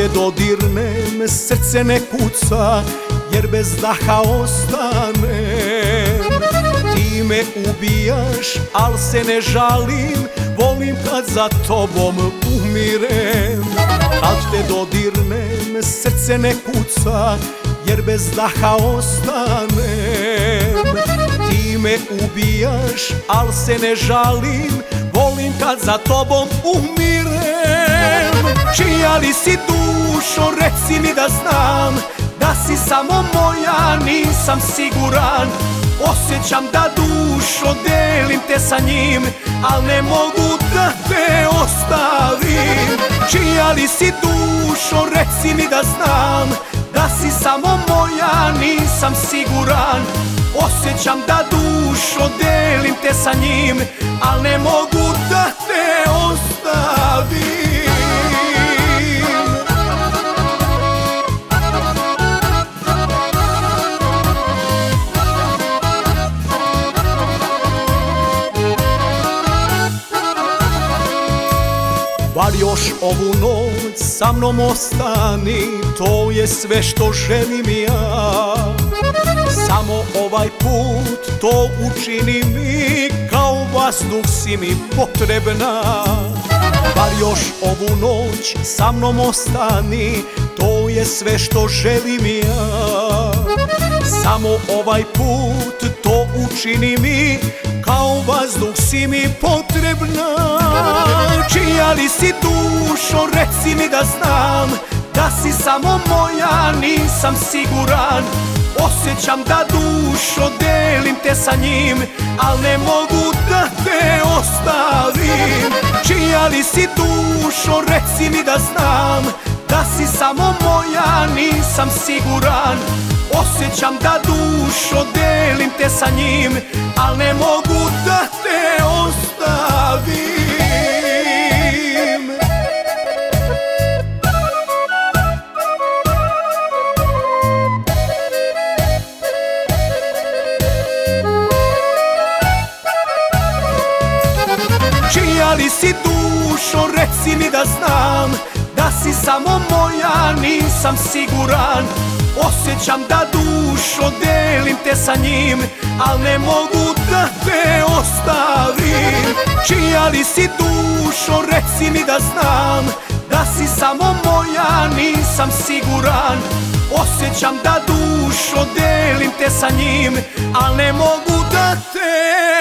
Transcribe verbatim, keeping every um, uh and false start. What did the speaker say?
te dodirnem, srce ne kuca, jer bez daha ostanem. Ti me ubijaš, al se ne žalim, volim kad za tobom umirem. Kad te dodirnem, srce ne kuca, jer bez daha ostanem. Ti me ubijaš, al se ne žalim, volim kad za tobom umirem. Čija li si dušo, reci mi da znam, da si samo moja, nisam siguran. Osjećam da dušo delim te sa njim, al ne mogu da te ostavim. Čija li si dušo, reci mi da znam, da si samo moja, nisam siguran. Osjećam da dušo delim te sa njim, al ne mogu da te ostavim. Bar još ovu noć sa mnom ostani, to je sve što želim ja. Samo ovaj put to učini mi, kao vazduh si mi potrebna. Bar još ovu noć sa mnom ostani, to je sve što želim ja. Samo ovaj put to učini mi, kao vazduh si mi potrebna. Čija li si dušo, reci mi da znam, da si samo moja, nisam siguran. Osjećam da dušo delim te sa njim, al ne mogu da te ostavim. Čija li si dušo, reci mi da znam, da si samo moja, nisam siguran. Osjećam da dušo delim te sa njim, al ne mogu da te ostavim. Čija li si dušo, reci mi da znam, da si samo moja, nisam siguran. Osjećam da dušo delim te sa njim, al ne mogu da te ostavim. Čija li si dušo, reci mi da znam, da si samo moja, nisam siguran. Osjećam da dušo delim te sa njim, al ne mogu da te